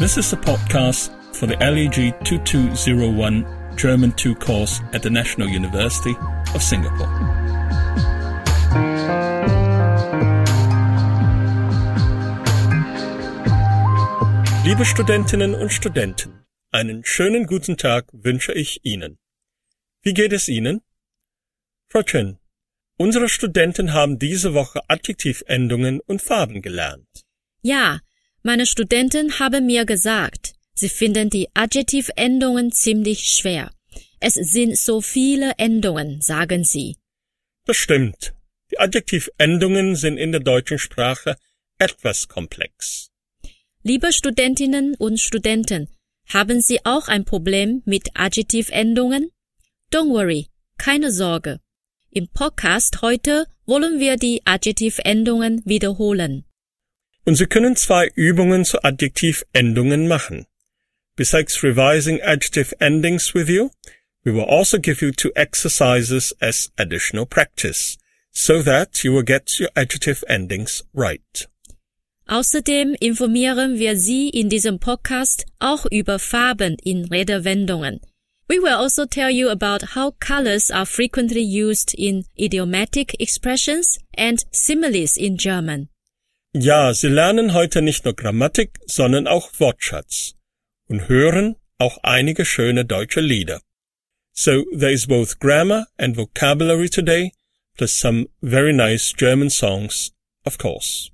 This is a podcast for the LEG 2201 German 2 course at the National University of Singapore. Liebe Studentinnen und Studenten, einen schönen guten Tag wünsche ich Ihnen. Wie geht es Ihnen? Frau Chen, unsere Studenten haben diese Woche Adjektivendungen und Farben gelernt. Ja, meine Studenten haben mir gesagt, sie finden die Adjektivendungen ziemlich schwer. Es sind so viele Endungen, sagen sie. Das stimmt. Die Adjektivendungen sind in der deutschen Sprache etwas komplex. Liebe Studentinnen und Studenten, haben Sie auch ein Problem mit Adjektivendungen? Don't worry, keine Sorge. Im Podcast heute wollen wir die Adjektivendungen wiederholen. Und Sie können 2 Übungen zu Adjektivendungen machen. Besides revising adjective endings with you, we will also give you 2 exercises as additional practice, so that you will get your adjective endings right. Außerdem informieren wir Sie in diesem Podcast auch über Farben in Redewendungen. We will also tell you about how colors are frequently used in idiomatic expressions and similes in German. Ja, Sie lernen heute nicht nur Grammatik, sondern auch Wortschatz und hören auch einige schöne deutsche Lieder. So there is both grammar and vocabulary today, plus some very nice German songs, of course.